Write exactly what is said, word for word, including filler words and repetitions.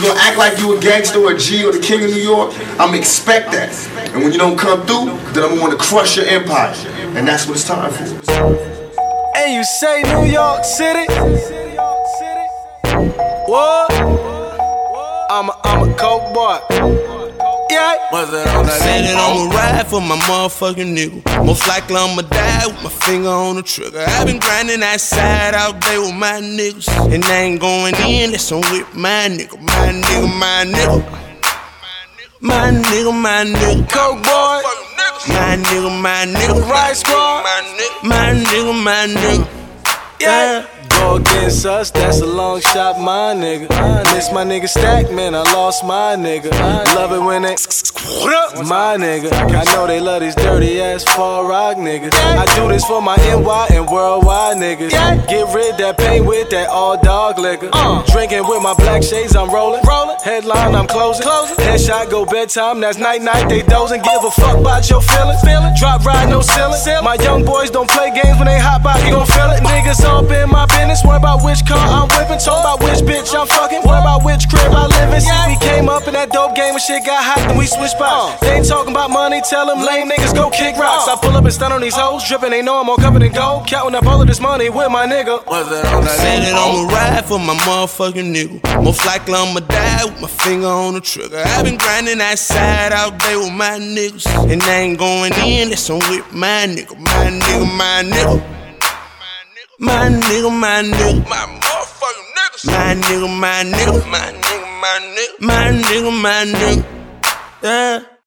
gonna act like you a gangster or a G or the king of New York, I'm gonna expect that. And when you don't come through, then I'm gonna wanna crush your empire. And that's what it's time for. Hey, you say New York City? What? I'm a, I'm a coke boy. Yeah. I'm saying that I'ma ride for my motherfucking nigga. Most likely I'ma die with my finger on the trigger. I've been grinding outside all day with my niggas, and I ain't going in, that's on with my nigga. My nigga, my nigga. My nigga, my nigga. Coke boy. My nigga, my nigga. Riot Squad. My nigga, my nigga. Yeah. Go against us, that's a long shot, my nigga. Miss my nigga Stack, man, I lost my nigga. Love it when they my nigga. I know they love these dirty ass fall rock niggas. I do this for my N Y and worldwide niggas. Get rid that pain with that all dog liquor. Drinking with my black shades, I'm rolling. Headline, I'm closing. Headshot, go bedtime, that's night night. They dozing, give a fuck about your feelings. Drop ride, no ceiling. My young boys don't play games when they hop out, you gon' feel it. Niggas up in my business, worry about which car I'm whipping. Talk about which bitch I'm fucking, worry about which crib I live in. See, we came up in that dope game when shit got hot, then we switched spots. They ain't talking about money, tell them lame niggas go kick rocks. I pull up and stun on these hoes, dripping, they know I'm more covered than gold. Counting up all of this money with my nigga. I'm saying that I'ma ride for my motherfucking nigga. Most likely I'ma die with my finger on the trigger. I've been grinding outside all day with my niggas, and I ain't going in, that's on with my nigga. My nigga, my nigga. My nigga, my nigga. My motherfucking niggas. My nigga, my nigga. My nigga, my nigga. My nigga, my nigga. Yeah.